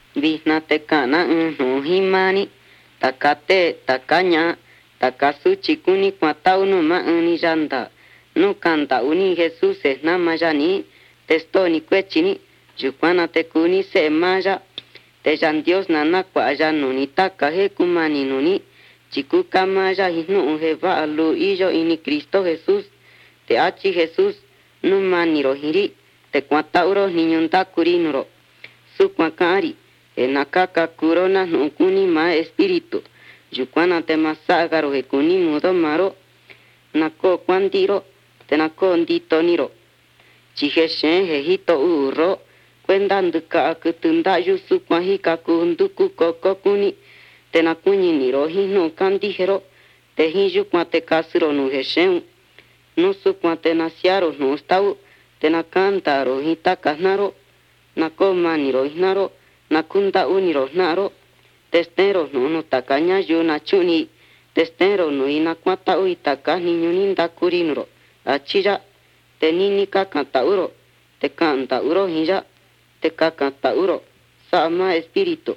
Vijna te kana no himani takate takaña takasuchi kuni kwatau no ma uni yanda no kanta uni Jesús es namayani testoni kwechini yukwana te kuni se maya te jan Dios nana kwa ya nuni takaje kumani nuni chiku kamaya hinu heva alu iyo ini Cristo Jesús te achi Jesús no maniro hiri te kwatauro niñunda kurinuro su kwakari enakaka kurona no kuni ma espíritu yukwana te masagaro he kuni mudo maro nako kwandiro te nako nditoniro chijeshen he hito uro kwenda nduka akutunda yusu kwahika kunduku koko kuni te nakuni niro hino kandijero te hiyu kwate kasiro no jeshen no su kwate nasiaro no stau te nakantaro hitakanaro nako maniro hinaro nakunda uniro naro testero no takaña yuna chuni testero no inakwata uitaka niñuninda kurinuro achira tenini kakanta uro te kanta uro hiya te kakanta uro sama espíritu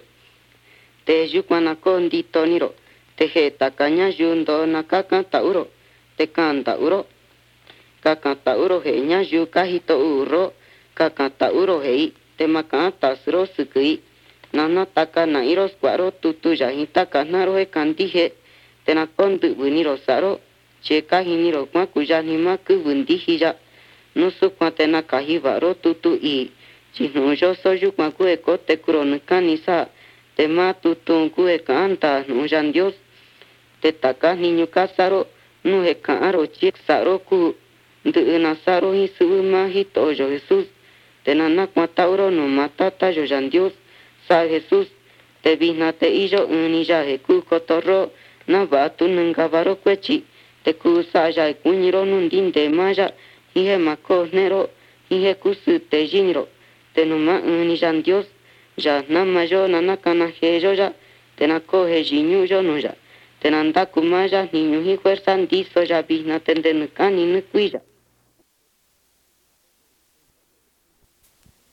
te yukwana konditoniro te takaña yundo nakakanta uro te kanta uro kakanta uro he nya yuka hito uro kakanta uro he te makanta sro sukui nana taka na iros kwaro tutu yahita kanaro he kandije te nakondu buniro saro cheka hiniro kwa kuyanima kubundihiya no sukwa te nakahivaro tutu i chino yo soyu kwa kue kote kuro kanisa te ma tutu kue kanta no jan Dios te taka niño kasaro no he karo chik saro ku ndu nasaro hisuma hito yo Jesús te nana kwa tauro no matata yo jan Dios sa Jesús te vina te iyo unilla he ku kotorro na batu nangavaro kwechi te ku sa ya kuñiro nundinde maya ihe makonero ihe kusu te jiniro te numa unilla Dios ya namayo nanakana heyo ya te nakohe jinyu yo no ya te nanda kumaya niño hi fuerza ndiso ya vina te ndenukani nukuya